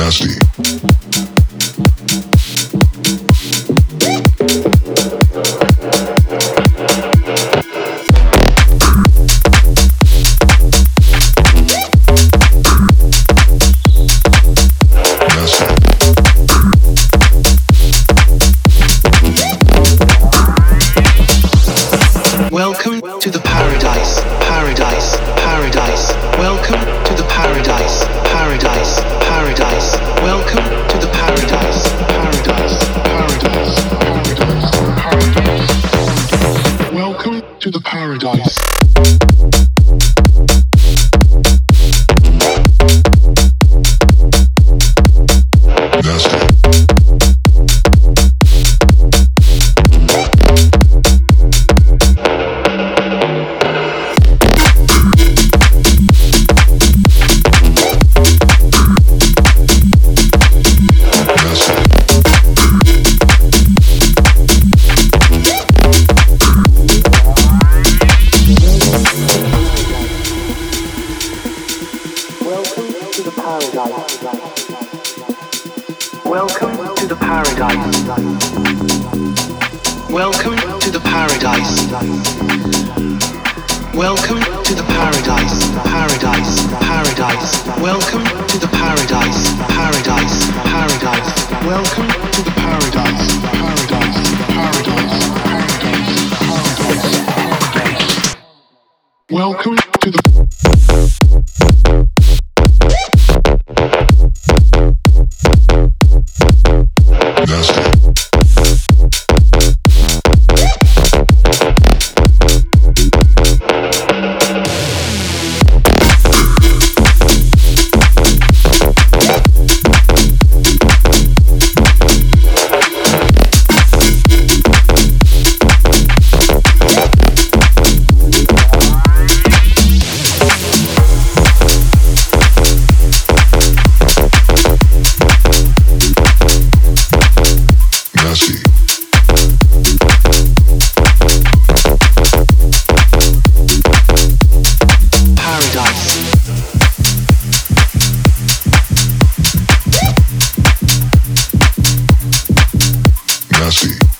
Nasty. Welcome to the paradise, paradise, paradise. Welcome to the paradise, paradise, paradise. Welcome to the paradise, paradise, paradise, paradise, paradise. Welcome to the paradise. Welcome to the paradise. Welcome to the paradise. Welcome to the paradise. Paradise, paradise. Welcome to the paradise. Paradise, paradise. Welcome to the paradise. Paradise, paradise, paradise, paradise. Welcome to the Nasty.